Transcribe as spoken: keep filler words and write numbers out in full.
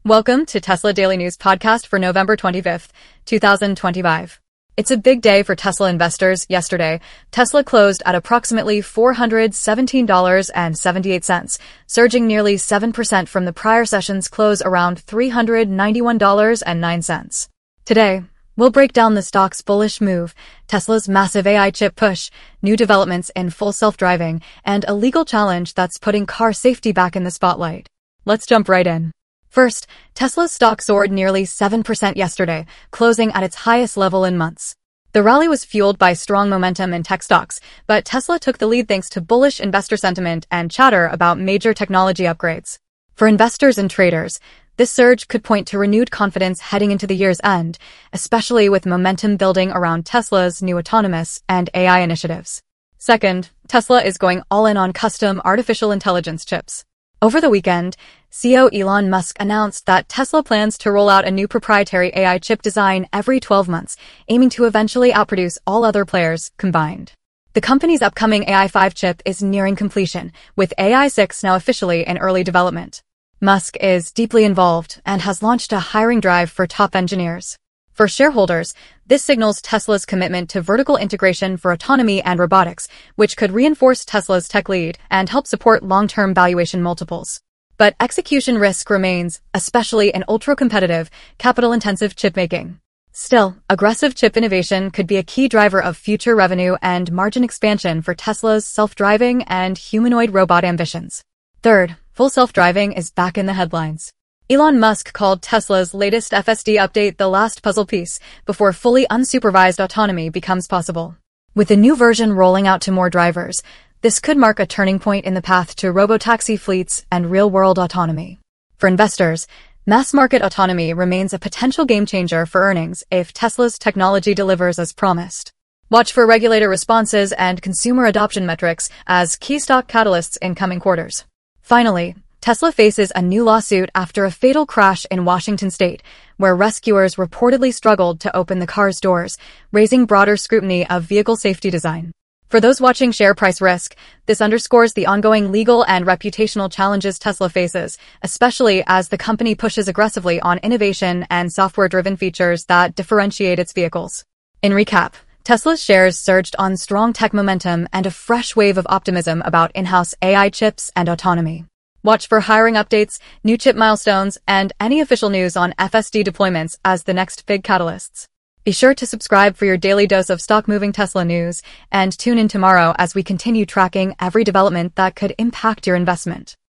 Welcome to Tesla Daily News Podcast for November twenty-fifth, two thousand twenty-five. It's a big day for Tesla investors. Yesterday, Tesla closed at approximately four hundred seventeen dollars and seventy-eight cents, surging nearly seven percent from the prior session's close around three hundred ninety-one dollars and nine cents. Today, we'll break down the stock's bullish move, Tesla's massive A I chip push, new developments in full self-driving, and a legal challenge that's putting car safety back in the spotlight. Let's jump right in. First, Tesla's stock soared nearly seven percent yesterday, closing at its highest level in months. The rally was fueled by strong momentum in tech stocks, but Tesla took the lead thanks to bullish investor sentiment and chatter about major technology upgrades. For investors and traders, this surge could point to renewed confidence heading into the year's end, especially with momentum building around Tesla's new autonomous and A I initiatives. Second, Tesla is going all in on custom artificial intelligence chips. Over the weekend, C E O Elon Musk announced that Tesla plans to roll out a new proprietary A I chip design every twelve months, aiming to eventually outproduce all other players combined. The company's upcoming A I five chip is nearing completion, with A I six now officially in early development. Musk is deeply involved and has launched a hiring drive for top engineers. For shareholders, this signals Tesla's commitment to vertical integration for autonomy and robotics, which could reinforce Tesla's tech lead and help support long-term valuation multiples. But execution risk remains, especially in ultra-competitive, capital-intensive chipmaking. Still, aggressive chip innovation could be a key driver of future revenue and margin expansion for Tesla's self-driving and humanoid robot ambitions. Third, full self-driving is back in the headlines. Elon Musk called Tesla's latest F S D update the last puzzle piece before fully unsupervised autonomy becomes possible. With the new version rolling out to more drivers, this could mark a turning point in the path to robotaxi fleets and real-world autonomy. For investors, mass-market autonomy remains a potential game-changer for earnings if Tesla's technology delivers as promised. Watch for regulator responses and consumer adoption metrics as key stock catalysts in coming quarters. Finally, Tesla faces a new lawsuit after a fatal crash in Washington state, where rescuers reportedly struggled to open the car's doors, raising broader scrutiny of vehicle safety design. For those watching share price risk, this underscores the ongoing legal and reputational challenges Tesla faces, especially as the company pushes aggressively on innovation and software-driven features that differentiate its vehicles. In recap, Tesla's shares surged on strong tech momentum and a fresh wave of optimism about in-house A I chips and autonomy. Watch for hiring updates, new chip milestones, and any official news on F S D deployments as the next big catalysts. Be sure to subscribe for your daily dose of stock-moving Tesla news, and tune in tomorrow as we continue tracking every development that could impact your investment.